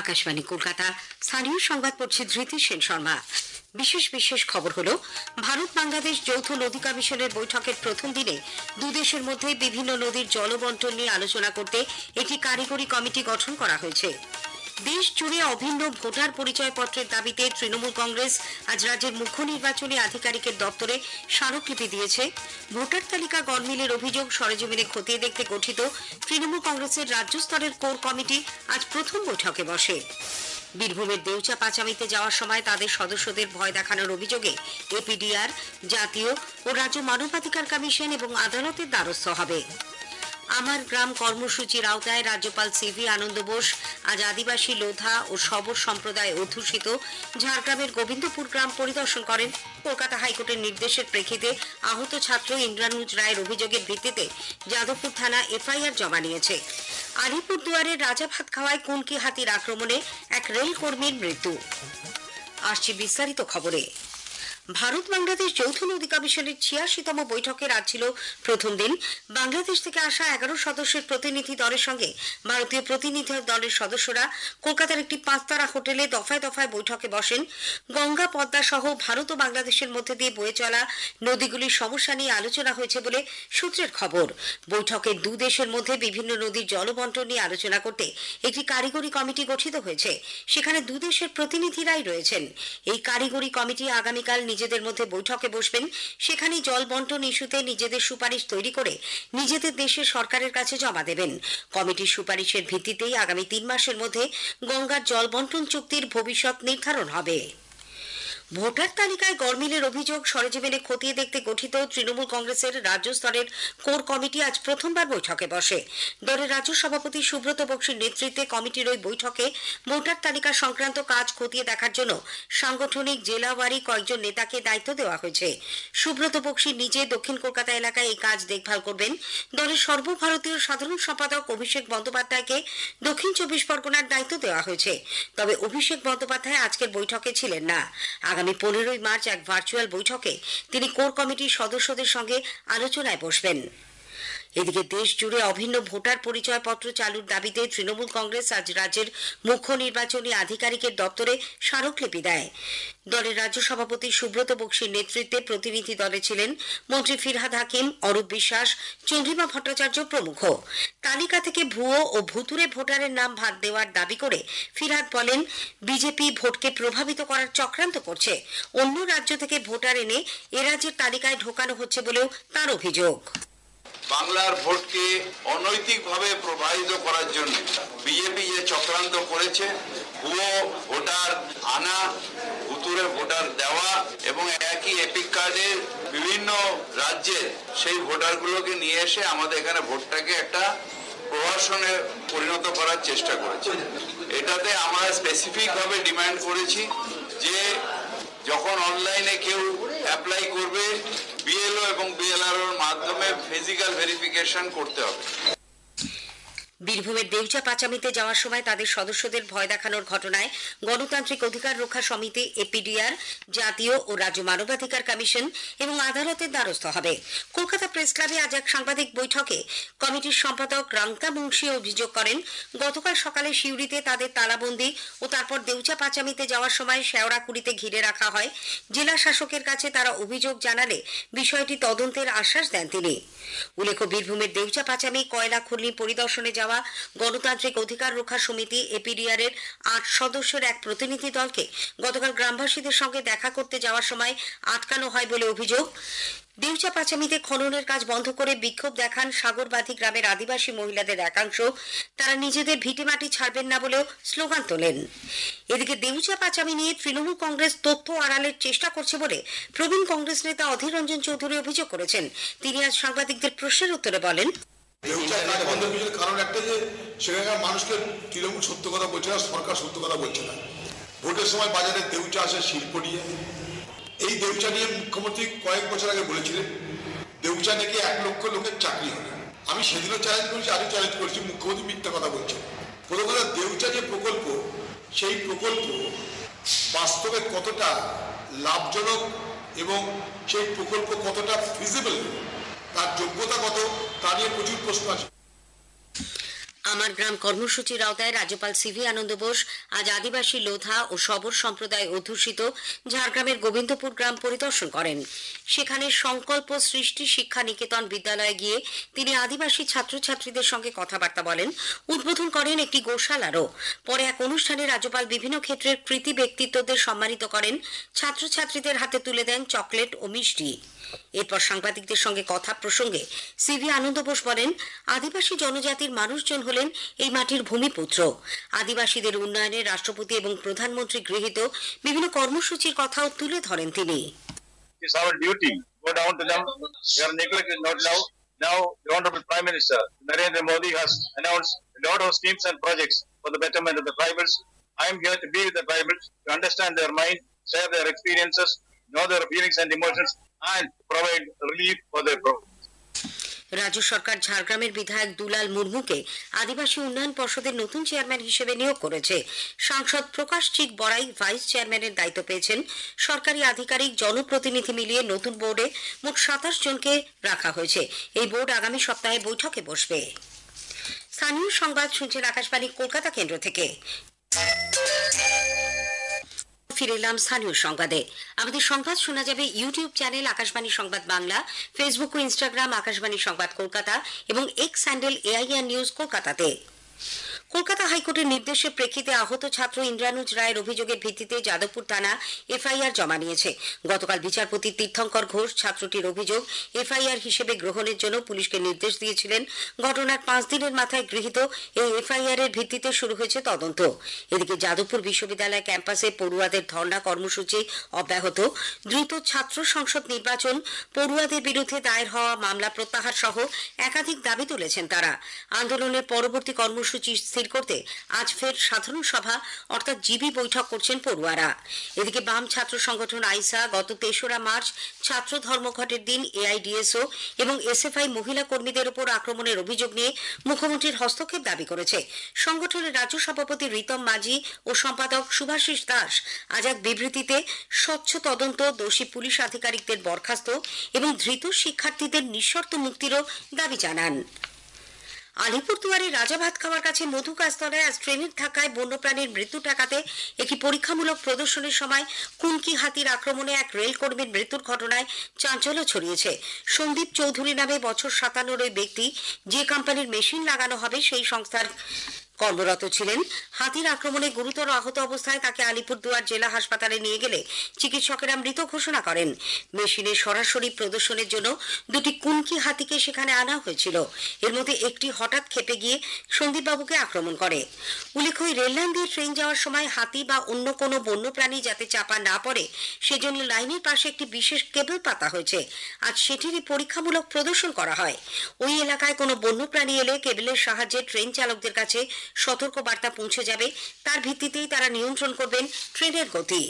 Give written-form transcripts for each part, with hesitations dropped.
আকাশবাণী কলকাতা। স্থানীয় সংবাদ পড়ছে ধৃতি সেন শর্মা। বিশেষ খবর হলো, ভারত বাংলাদেশ যৌথ নদী কমিশনের বৈঠকের প্রথম দিনে দুদেশের মধ্যে বিভিন্ন নদীর জল বন্টন নিয়ে আলোচনা করতে একটি কারিগরি কমিটি গঠন করা হয়েছে। দেশ জুড়ে অভিন্ন ভোটার পরিচয়পত্রের দাবিতে তৃণমূল কংগ্রেস আজ রাজ্যের মুখ্য নির্বাচনী আধিকারিকের দপ্তরে স্মারকলিপি দিয়েছে। ভোটার তালিকা গরমিলের অভিযোগ সরেজমিনে খতিয়ে দেখতে গঠিত তৃণমূল কংগ্রেসের রাজ্য স্তরের কোর কমিটি আজ প্রথম বৈঠকে বসে। বীরভূমের দেউচা পাচামিতে যাওয়ার সময় তাদের সদস্যদের ভয় দেখানোর অভিযোগে এপিডিআর, জাতীয় ও রাজ্য মানবাধিকার কমিশন এবং আদালতের দ্বারস্থ হবে। আমার গ্রাম কর্মসূচির আওতায় রাজ্যপাল সিভি আনন্দ বোস আজ আদিবাসী লোধা ও শবর সম্প্রদায় অধ্যুষিত ঝাড়গ্রামের গোবিন্দপুর গ্রাম পরিদর্শন করেন। কলকাতা হাইকোর্টের নির্দেশের প্রেক্ষিতে আহত ছাত্র ইন্দ্রানুজ রায়ের অভিযোগের ভিত্তিতে যাদবপুর থানা এফআইআর জমা নিয়েছে। আলিপুরদুয়ারের রাজাভাত খাওয়ায় কুনকি হাতির আক্রমণে এক রেল কর্মীর মৃত্যু। আসছে বিস্তারিত খবরে। ভারত বাংলাদেশ যৌথ নদী কমিশনের ৮৬তম বৈঠকের আজ ছিল প্রথম দিন। বাংলাদেশ থেকে আসা ১১ সদস্যের প্রতিনিধি দলের সঙ্গে ভারতীয় প্রতিনিধি দলের সদস্যরা কলকাতার একটি ৫-তারা হোটেলে দফায় দফায় বৈঠকে বসেন। গঙ্গা, পদ্মা সহ ভারত ও বাংলাদেশের মধ্যে দিয়ে বয়ে চলা নদীগুলির সমস্যা নিয়ে আলোচনা হয়েছে বলে সূত্রের খবর। বৈঠকে দু দেশের মধ্যে বিভিন্ন নদীর জল বন্টন নিয়ে আলোচনা করতে একটি কারিগরি কমিটি গঠিত হয়েছে। সেখানে দু দেশের প্রতিনিধিরাই রয়েছেন। এই কারিগরি কমিটি আগামীকাল নিজেদের মধ্যে বৈঠকে বসবেন। সেখানে জল বন্টন ইস্যুতে নিজেদের সুপারিশ তৈরি করে নিজেদের দেশের সরকারের কাছে জমা দেবেন। কমিটির সুপারিশের ভিত্তিতেই আগামী ৩ মাসের মধ্যে গঙ্গার জল বন্টন চুক্তির ভবিষ্যৎ নির্ধারণ হবে। ভোটার তালিকায় গরমিলের অভিযোগ সরেজমিনে খতিয়ে দেখতে গঠিত তৃণমূল কংগ্রেসের রাজ্য স্তরের কোর কমিটি আজ প্রথমবার বৈঠকে বসে। দলের রাজ্য সভাপতি সুব্রত বক্সির নেতৃত্বে কমিটির ওই বৈঠকে ভোটার তালিকা সংক্রান্ত কাজ খতিয়ে দেখার জন্য সাংগঠনিক জেলাওয়ারি কয়েকজন নেতাকে দায়িত্ব দেওয়া হয়েছে। সুব্রত বক্সি নিজে দক্ষিণ কলকাতা এলাকায় এই কাজ দেখভাল করবেন। দলের সর্বভারতীয় সাধারণ সম্পাদক অভিষেক বন্দ্যোপাধ্যায়কে দক্ষিণ ২৪ পরগনার দায়িত্ব দেওয়া হয়েছে। তবে অভিষেক বন্দ্যোপাধ্যায় আজকের বৈঠকে ছিলেন না। আগামী ১৫ই মার্চ এক ভার্চুয়াল বৈঠকে তিনি কোর কমিটির সদস্যদের সঙ্গে আলোচনায় বসবেন। এদিকে দেশ জুড়ে অভিন্ন ভোটার পরিচয়পত্র চালুর দাবিতে তৃণমূল কংগ্রেস আজ রাজ্যের মুখ্য নির্বাচনী আধিকারিকের দপ্তরে স্মারকলিপি দেয়। দলের রাজ্য সভাপতি সুব্রত বক্সির নেতৃত্বে প্রতিনিধি দলে ছিলেন মন্ত্রী ফিরহাদ হাকিম, অরূপ বিশ্বাস, চন্দ্রিমা ভট্টাচার্য প্রমুখ। তালিকা থেকে ভুয়ো ও ভুতুরে ভোটারের নাম বাদ দেওয়ার দাবি করে ফিরহাদ বলেন, বিজেপি ভোটকে প্রভাবিত করার চক্রান্ত করছে। অন্য রাজ্য থেকে ভোটার এনে এ রাজ্যের তালিকায় ঢোকানো হচ্ছে বলেও তার অভিযোগ। বাংলার ভোটকে অনৈতিকভাবে প্রভাবিত করার জন্য বিজেপি যে চক্রান্ত করেছে, ভুয়ো ভোটার আনা, ভুতুরে ভোটার দেওয়া এবং একই এপিক কার্ডের বিভিন্ন রাজ্যে সেই ভোটারগুলোকে নিয়ে এসে আমাদের এখানে ভোটটাকে একটা প্রহসনে পরিণত করার চেষ্টা করেছে। এটাতে আমরা স্পেসিফিক ভাবে ডিমান্ড করেছি যে যখন অনলাইনে কেউ অ্যাপ্লাই করবে, বিএলও এবং বিএলআরওর মাধ্যমে ফিজিক্যাল ভেরিফিকেশন করতে হবে। বীরভূমের দেউচা পাচামিতে যাওয়ার সময় তাদের সদস্যদের ভয় দেখানোর ঘটনায় গণতান্ত্রিক অধিকার রক্ষা সমিতি, এপিডিআর, জাতীয় ও রাজ্য মানবাধিকার কমিশন এবং আদালতের দ্বারস্থ হবে। কলকাতা প্রেস ক্লাবে আজ এক সাংবাদিক বৈঠকে কমিটির সম্পাদক রাংতা মুন্সি অভিযোগ করেন, গতকাল সকালে সিউড়িতে তাদের তালাবন্দি ও তারপর দেউচা পাচামিতে যাওয়ার সময় শেওড়াকুড়িতে ঘিরে রাখা হয়। জেলা শাসকের কাছে তারা অভিযোগ জানালে বিষয়টি তদন্তের আশ্বাস দেন তিনি। উল্লেখ্য, বীরভূমের দেউচা পাচামি কয়লা খনি পরিদর্শনে যাওয়া গণতান্ত্রিক অধিকার রক্ষা সমিতি, এপিডিআর এর ৮ সদস্যের এক প্রতিনিধি দলকে গতকাল গ্রামবাসীদের সঙ্গে দেখা করতে যাওয়ার সময় আটকানো হয় বলে অভিযোগ। দেউচা পাচামিতে খননের কাজ বন্ধ করে বিক্ষোভ দেখান সাগরবাঁধি গ্রামের আদিবাসী মহিলাদের একাংশ। তারা নিজেদের ভিটেমাটি ছাড়বেন না বলেও স্লোগান তোলেন। এদিকে দেউচা পাচামি নিয়ে তৃণমূল কংগ্রেস তথ্য আড়ালের চেষ্টা করছে বলে প্রবীণ কংগ্রেস নেতা অধীর রঞ্জন চৌধুরী অভিযোগ করেছেন। তিনি আজ সাংবাদিকদের প্রশ্নের উত্তরে বলেন, কারণ একটা যে সেখানকার মানুষকে তৃণমূল সত্য কথা বলছে না, সরকার সত্য কথা বলছে না। ভোটের সময় বাজারে দেউচা আসে শিল্প নিয়ে। এই দেউচা নিয়ে মুখ্যমন্ত্রী কয়েক বছর আগে বলেছিলেন দেউচা নাকি ১ লক্ষ লোকের চাকরি হবে। আমি সেদিনও চ্যালেঞ্জ করেছি, আজও চ্যালেঞ্জ করেছি, মুখ্যমন্ত্রী মিথ্যা কথা বলছে। প্রথম কথা, দেউচা যে প্রকল্প, সেই প্রকল্প বাস্তবে কতটা লাভজনক এবং সেই প্রকল্প কতটা ফিজিবল, তার যোগ্যতা কত, তা নিয়ে প্রচুর প্রশ্ন আছে। আমার গ্রাম কর্মসূচির আওতায় রাজ্যপাল সিভি আনন্দ বোস আজ আদিবাসী লোধা ও শবর সম্প্রদায় অধ্যুষিত ঝাড়গ্রামের গোবিন্দপুর গ্রাম পরিদর্শন করেন। সেখানে সংকল্প সৃষ্টি শিক্ষা নিকেতন বিদ্যালয়ে গিয়ে তিনি আদিবাসী ছাত্রছাত্রীদের সঙ্গে কথাবার্তা বলেন, উদ্বোধন করেন একটি গোশালারও। পরে এক অনুষ্ঠানে রাজ্যপাল বিভিন্ন ক্ষেত্রের কৃতি ব্যক্তিত্বদের সম্মানিত করেন, ছাত্রছাত্রীদের হাতে তুলে দেন চকলেট ও মিষ্টি। এরপর সাংবাদিকদের সঙ্গে কথা প্রসঙ্গে সিভি আনন্দ বোস বলেন, আদিবাসী জনজাতির মানুষজন হলেন এই মাটির ভূমিপুত্র। আদিবাসীদের উন্নয়নে রাষ্ট্রপতি এবং প্রধানমন্ত্রী গৃহীত বিভিন্ন কর্মসূচির কথাও তুলে ধরেন তিনি। It's our duty to go down to them. Their neglect is not allowed. Now, the Honorable Prime Minister Narendra Modi has announced a lot of schemes and projects for the betterment of the tribals. I am here to be with the tribals, to understand their mind, share their experiences, know their feelings and emotions, and provide relief for their problems. রাজ্য সরকার ঝাড়গ্রামের বিধায়ক দুলাল মুর্মুকে আদিবাসী উন্নয়ন পর্ষদের নতুন chairman হিসেবে নিয়োগ করেছে। সাংসদ প্রকাশ চিক বড়াই ভাইস চেয়ারম্যানের দায়িত্ব পেয়েছেন। সরকারি আধিকারিক জনপ্রতিনিধি মিলিয়ে নতুন বোর্ডে মোট 27 জনকে রাখা হয়েছে। এই বোর্ড আগামী সপ্তাহে বৈঠকে বসবে। স্থানীয় সংবাদ শুনছেন আকাশবাণী কলকাতা কেন্দ্র থেকে। ফিরে এলাম স্থানীয় সংবাদে। আমাদের সংবাদ শোনা যাবে ইউটিউব চ্যানেল আকাশবাণী সংবাদ বাংলা, ফেসবুক ও ইনস্টাগ্রাম আকাশবাণী সংবাদ কলকাতা এবং এক্স হ্যান্ডেল AIR নিউজ কলকাতাতে। কলকাতা হাইকোর্টের নির্দেশের প্রেক্ষিতে আহত ছাত্র ইন্দ্রানুজ রায়ের অভিযোগের ভিত্তিতে যাদবপুর থানা FIR জমা নিয়েছে। গতকাল বিচারপতি তীর্থঙ্কর ঘোষ ছাত্রটির অভিযোগ FIR হিসেবে গ্রহণের জন্য পুলিশকে নির্দেশ দিয়েছিলেন। ঘটনার 5 দিনের মাথায় গৃহীত এই FIR এর ভিত্তিতে শুরু হয়েছে তদন্ত। এদিকে যাদবপুর বিশ্ববিদ্যালয় ক্যাম্পাসে পড়ুয়াদের ধর্ণা কর্মসূচি অব্যাহত। দ্রুত ছাত্র সংসদ নির্বাচন, পড়ুয়াদের বিরুদ্ধে দায়ের হওয়া মামলা প্রত্যাহার সহ একাধিক দাবি তুলেছেন তারা। আন্দোলনের পরবর্তী কর্মসূচি করতে আজ ফের সাধারণ সভা অর্থাৎ জিবি বৈঠক করছেন পড়ুয়ারা। এদিকে বাম ছাত্র সংগঠন আইসা গত 3রা মার্চ ছাত্র ধর্মঘটের দিন AIDSO এবং SFI মহিলা কর্মীদের উপর আক্রমণের অভিযোগ নিয়ে মুখ্যমন্ত্রীর হস্তক্ষেপ দাবি করেছে। সংগঠনের রাজ্য সভাপতি রীতম মাঝি ও সম্পাদক শুভাশিস দাস আজ এক বিবৃতিতে স্বচ্ছ তদন্ত, দোষী পুলিশ আধিকারিকদের বরখাস্ত এবং ধৃত শিক্ষার্থীদের নিঃশর্ত মুক্তিরও দাবি জানান। আলিপুরদুয়ারে রাজা ভাত খাওয়ার কাছে মধু গাছতলায় আজ ট্রেনের ধাক্কায় বন্যপ্রাণীর মৃত্যু ঠেকাতে একটি পরীক্ষামূলক প্রদর্শনীর সময় কুনকি হাতির আক্রমণে এক রেল কর্মীর মৃত্যুর ঘটনায় চাঞ্চল্য ছড়িয়েছে। সন্দীপ চৌধুরী নামে বছর 57 ওই ব্যক্তি যে কোম্পানির মেশিন লাগানো হবে সেই সংস্থার কর্মরত ছিলেন। হাতির আক্রমণে গুরুতর আহত অবস্থায় তাকে আলিপুরদুয়ার জেলা হাসপাতালে নিয়ে গেলে চিকিৎসকেরা মৃত ঘোষণা করেন। মেশিনের সরাসরি প্রদর্শনের জন্য 2টি কুনকি হাতিকে সেখানে আনা হয়েছিল। এর মধ্যে একটি হঠাৎ খেপে গিয়ে সন্দীপবাবুকে আক্রমণ করে। উল্লেখ্য, রেললাইন দিয়ে ট্রেন যাওয়ার সময় হাতি বা অন্য কোনো বন্যপ্রাণী যাতে চাপা না পড়ে সেজন্য লাইনের পাশে একটি বিশেষ কেবল পাতা হয়েছে। আজ সেটিরই পরীক্ষামূলক প্রদর্শন করা হয়। ওই এলাকায় কোনো বন্যপ্রাণী এলে কেবলের সাহায্যে ট্রেন চালকদের কাছে সতর্ক বার্তা পৌঁছে যাবে। তার ভিত্তিতেই তারা নিয়ন্ত্রণ করবেন ট্রেনের গতি।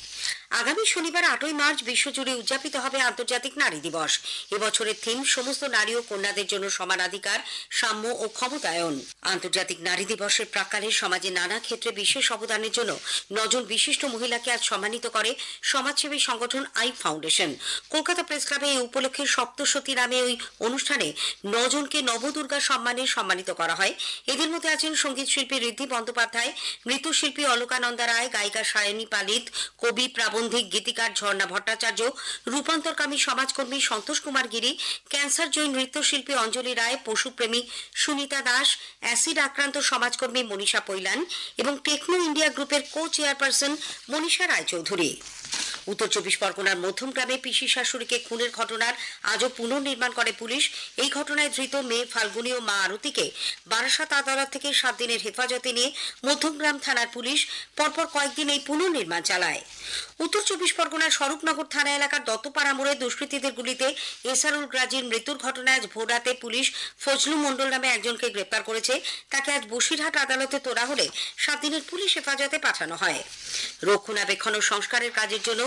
আগামী শনিবার 8ই মার্চ বিশ্বজুড়ে উদযাপিত হবে আন্তর্জাতিক নারী দিবস। এবছরের থিম সমস্ত নারী ও কন্যাদের জন্য সমানাধিকার, সাম্য ও ক্ষমতায়ন। আন্তর্জাতিক নারী দিবসের প্রাক্কালে সমাজে নানা ক্ষেত্রে বিশেষ অবদানের জন্য 9 জন বিশিষ্ট মহিলাকে আজ সম্মানিত করে সমাজসেবী সংগঠন আই ফাউন্ডেশন। কলকাতা প্রেস ক্লাবে এই উপলক্ষে সপ্তশতী নামে ওই অনুষ্ঠানে 9 জনকে নবদুর্গা সম্মানে সম্মানিত করা হয়। এদের মধ্যে আছেন সঙ্গীত শিল্পী ঋদ্ধি বন্দ্যোপাধ্যায়, নৃত্যশিল্পী অলকানন্দা রায়, গায়িকা সায়নী পালিত, কবি প্রাবন্ধিক গীতিকার ঝর্ণা ভট্টাচার্য, রূপান্তরকামী সমাজকর্মী সন্তোষ কুমার গিরি, ক্যান্সার জয়ী নৃত্যশিল্পী অঞ্জলি রায়, পশুপ্রেমী সুনিতা দাস, অ্যাসিড আক্রান্ত সমাজকর্মী মনীষা পৈলান এবং টেকনো ইন্ডিয়া গ্রুপের কো চেয়ারপারসন মনীষা রায়চৌধুরী। উত্তর 24 পরগনার মধ্যমগ্রামে পিসি শাশুড়িকে খুনের ঘটনার আজও পুনর্নির্মাণ করে পুলিশ। এই ঘটনায় ধৃত মেয়ে ফাল্গুনী ও মা আরতিকে বারাসাত আদালত থেকে 7 দিনের হেফাজতে নিয়ে মধ্যমগ্রাম থানার পুলিশ পরপর কয়েকদিন এই পুনর্নির্মাণ চালায়। উত্তর 24 পরগনার স্বরূপনগর থানা এলাকার দত্তপাড়া মোড়ে দুষ্কৃতীদের গুলিতে এসারুল গ্রাজির মৃত্যুর ঘটনায় আজ ভোররাতে পুলিশ ফজলু মণ্ডল নামে একজনকে গ্রেপ্তার করেছে। তাকে আজ বসিরহাট আদালতে তোলা হলে 7 দিনের পুলিশ হেফাজতে পাঠানো হয়। রক্ষণাবেক্ষণ ও সংস্কারের কাজের জন্য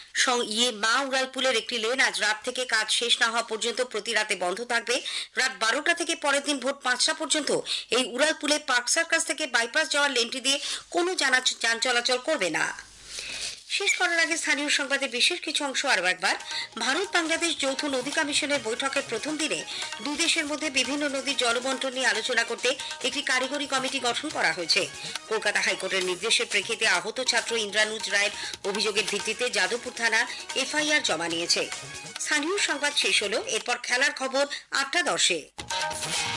মা উড়ালপুলের একটি লেন আজ রাত থেকে কাজ শেষ না হওয়া পর্যন্ত প্রতি রাতে বন্ধ থাকবে। রাত 12টা থেকে পরের দিন ভোর 5টা পর্যন্ত এই উড়ালপুলে পার্ক সার্কাস থেকে বাইপাস যাওয়ার লেনটি দিয়ে কোনো যান চলাচল করবে না। শেষ করার আগে স্থানীয় সংবাদের বিশেষ কিছু অংশ আরও একবার। ভারত বাংলাদেশ যৌথ নদী কমিশনের বৈঠকের প্রথম দিনে দুদেশের মধ্যে বিভিন্ন নদীর জলবন্টন নিয়ে আলোচনা করতে একটি কারিগরি কমিটি গঠন করা হয়েছে। কলকাতা হাইকোর্টের নির্দেশের প্রেক্ষিতে আহত ছাত্র ইন্দ্রানুজ রায়ের অভিযোগের ভিত্তিতে যাদবপুর থানা এফআইআর জমা নিয়েছে। স্থানীয় সংবাদ শেষ হলো, এরপর খেলার খবর 8:10-এ।